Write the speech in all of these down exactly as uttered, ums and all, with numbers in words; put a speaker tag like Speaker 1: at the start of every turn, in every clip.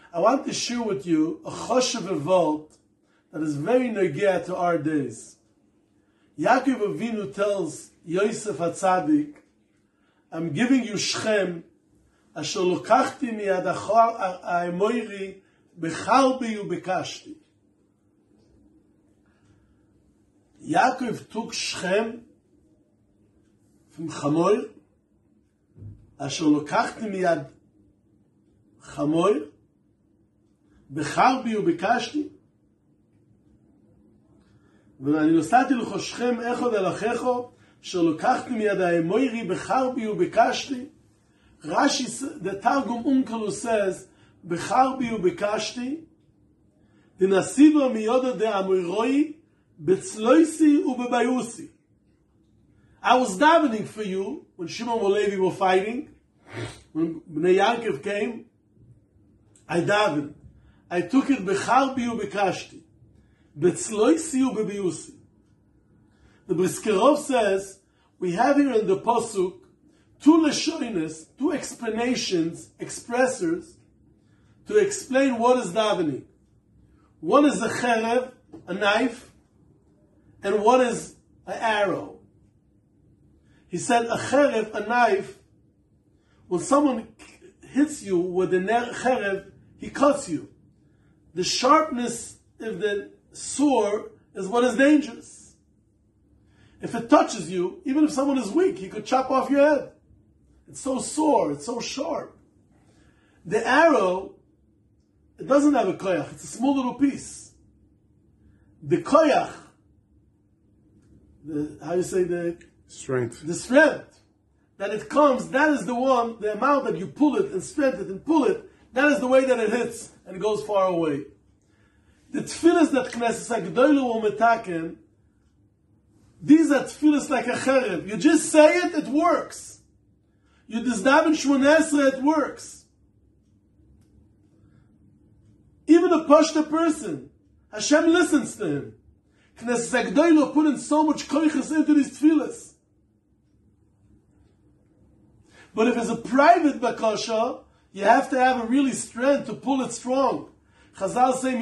Speaker 1: I want to share with you a choshev evalt that is very negea to our days. Yaakov Avinu tells Yosef HaTzadik, I'm giving you Shechem, asher lokachti miyad ha'emoiri becharbi ubekashti. Yaakov took Shechem from Chamoir, asher lokachti miyad Chamoir, becharbi ubekashti. ואני נוסעתי לך שכם אחד אל אחיכו, שלוקחתי מיד האמוירי בחרבי ובקשתי. Rashi, the Targum Onkelos says, בחרבי ובקשתי, דנסיבו מיודו דאמוירוי, בצלויסי ובביוסי. I was davening for you, when Shimon and Levi were fighting, when Bnei Yaakov came, I davened. I took it בחרבי ובקשתי. Betzloisi ubebiusi. The Briskerov says we have here in the pasuk two leshonis, two explanations, expressors to explain what is davening. One is a cherev, a knife, and one is an arrow. He said a cherev, a knife. When someone hits you with a cherev, he cuts you. The sharpness of the sword is what is dangerous. If it touches you, even if someone is weak, he could chop off your head. It's so sore, it's so sharp. The arrow, it doesn't have a koyach, it's a small little piece. The koyach, the, how you say the
Speaker 2: strength.
Speaker 1: The strength that it comes, that is the one, the amount that you pull it and strengthen it and pull it, that is the way that it hits and it goes far away. The tefillas that Knesset HaGedolah will metaken, these are tefillas like a cherev. You just say it, it works. You disdaven Shmoneh Esrei, it works. Even a pashta person, Hashem listens to him. Knesset HaGedolah put in so much koiches into these tefillas. But if it's a private bakasha, you have to have a really strength to pull it strong. Chazal say,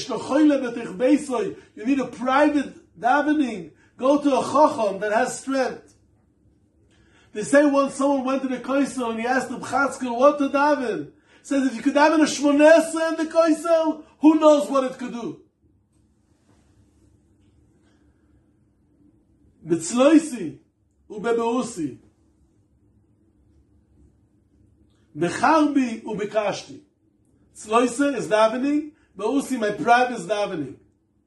Speaker 1: you need a private davening. Go to a chacham that has strength. They say once someone went to the Koisel and he asked the Bchatzkel what to daven. Says if you could daven a Shmoneh Esrei in the Koisel, who knows what it could do? Betzloisi ubebeusi. Becharbi ubekashti. Tzloise is davening, Beusi, my private is davening.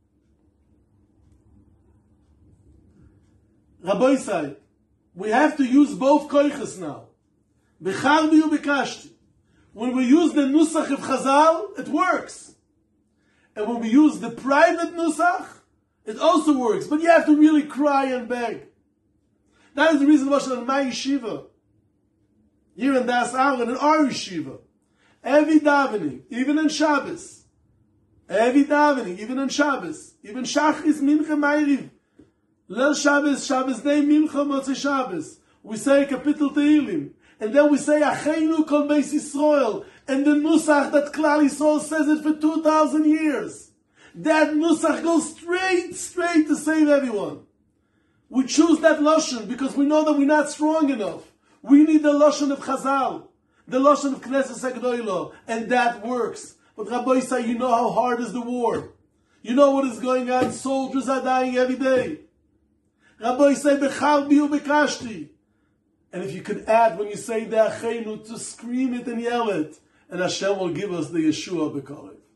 Speaker 1: Rabbi said, we have to use both koiches now. Becharbi ubekashti. When we use the nusach of Chazal, it works. And when we use the private nusach, it also works. But you have to really cry and beg. That is the reason why in my yeshiva, here in Das Aaron, in our yeshiva, every davening, even in Shabbos, every davening, even in Shabbos, even Shachris, Mincha, Ma'ariv, Leil Shabbos, Shabbos Day, Mincha, Motzei Shabbos, we say Kapitel Tehillim, and then we say Acheinu Kol Beis Yisrael, and the Nusach that Klal Yisrael says it for two thousand years. That Nusach goes straight, straight to save everyone. We choose that Lashon because we know that we're not strong enough. We need the Lashon of Chazal, the Lashon of Knesset HaGedolah, and that works. But Rabbi say, you know how hard is the war. You know what is going on. Soldiers are dying every day. Rabbi say, Becharbi ubekashti. And if you could add, when you say the Acheinu, to scream it and yell it, and Hashem will give us the Yeshua B'Kolev.